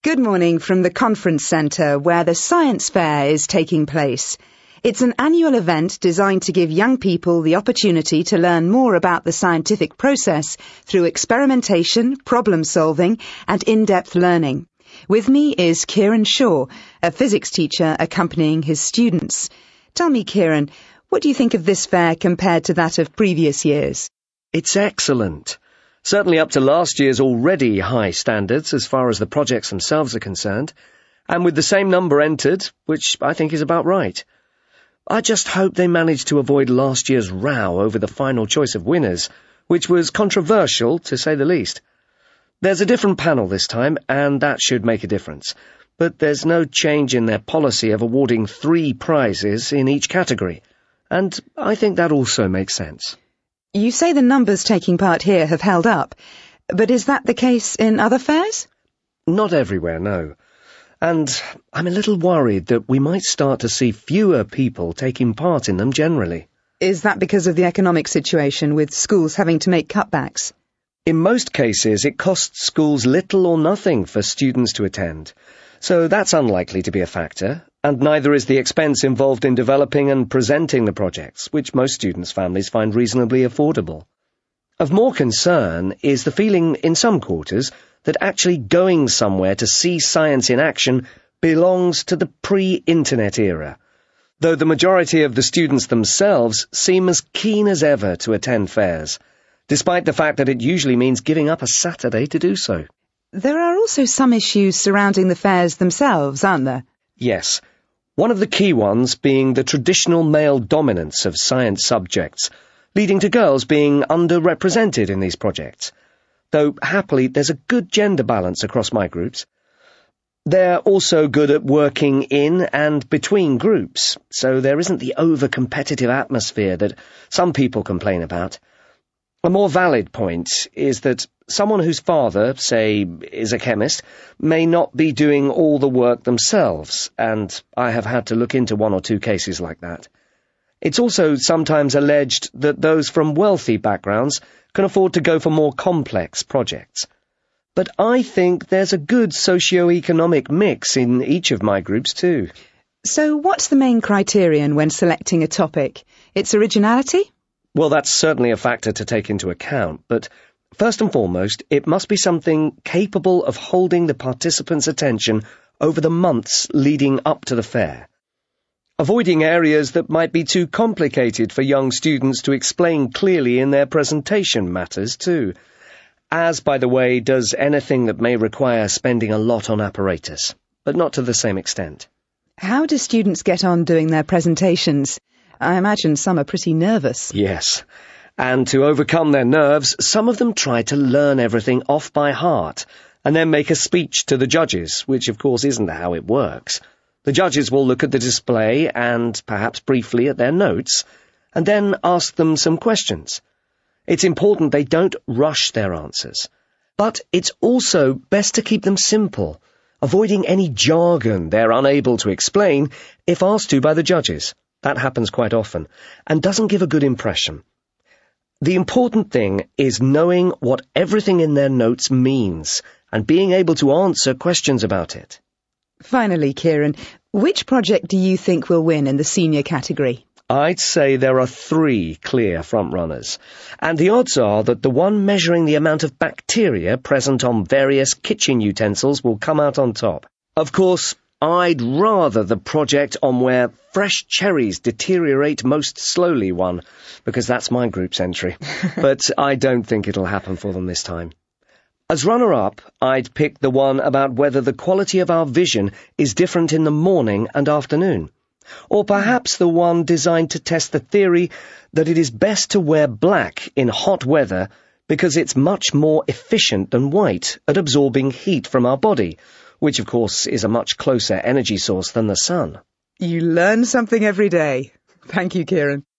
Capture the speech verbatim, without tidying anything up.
Good morning from the conference centre where the science fair is taking place. It's an annual event designed to give young people the opportunity to learn more about the scientific process through experimentation, problem solving and in-depth learning. With me is Kieran Shaw, a physics teacher accompanying his students. Tell me, Kieran, what do you think of this fair compared to that of previous years? It's excellent. Certainly up to last year's already high standards as far as the projects themselves are concerned, and with the same number entered, which I think is about right. I just hope they managed to avoid last year's row over the final choice of winners, which was controversial, to say the least. There's a different panel this time, and that should make a difference, but there's no change in their policy of awarding three prizes in each category, and I think that also makes sense. You say the numbers taking part here have held up, but is that the case in other fairs? Not everywhere, no. And I'm a little worried that we might start to see fewer people taking part in them generally. Is that because of the economic situation, with schools having to make cutbacks? In most cases, it costs schools little or nothing for students to attend, so that's unlikely to be a factor, and neither is the expense involved in developing and presenting the projects, which most students' families find reasonably affordable. Of more concern is the feeling in some quarters that actually going somewhere to see science in action belongs to the pre-internet era, though the majority of the students themselves seem as keen as ever to attend fairs, despite the fact that it usually means giving up a Saturday to do so. There are also some issues surrounding the fairs themselves, aren't there? Yes. One of the key ones being the traditional male dominance of science subjects, leading to girls being underrepresented in these projects, though happily there's a good gender balance across my groups. They're also good at working in and between groups, so there isn't the over-competitive atmosphere that some people complain about. A more valid point is that someone whose father, say, is a chemist, may not be doing all the work themselves, and I have had to look into one or two cases like that. It's also sometimes alleged that those from wealthy backgrounds can afford to go for more complex projects. But I think there's a good socio-economic mix in each of my groups too. So what's the main criterion when selecting a topic? Its originality? Well, that's certainly a factor to take into account, but first and foremost, it must be something capable of holding the participants' attention over the months leading up to the fair. Avoiding areas that might be too complicated for young students to explain clearly in their presentation matters too, as, by the way, does anything that may require spending a lot on apparatus, but not to the same extent. How do students get on doing their presentations? I imagine some are pretty nervous. Yes, and to overcome their nerves, some of them try to learn everything off by heart, and then make a speech to the judges, which of course isn't how it works. The judges will look at the display and, perhaps briefly, at their notes, and then ask them some questions. It's important they don't rush their answers. But it's also best to keep them simple, avoiding any jargon they're unable to explain if asked to by the judges. That happens quite often, and doesn't give a good impression. The important thing is knowing what everything in their notes means, and being able to answer questions about it. Finally, Kieran, which project do you think will win in the senior category? I'd say there are three clear frontrunners, and the odds are that the one measuring the amount of bacteria present on various kitchen utensils will come out on top. Of course, I'd rather the project on where fresh cherries deteriorate most slowly won, because that's my group's entry, but I don't think it'll happen for them this time. As runner-up, I'd pick the one about whether the quality of our vision is different in the morning and afternoon, or perhaps the one designed to test the theory that it is best to wear black in hot weather because it's much more efficient than white at absorbing heat from our body, which of course is a much closer energy source than the sun. You learn something every day. Thank you, Kieran.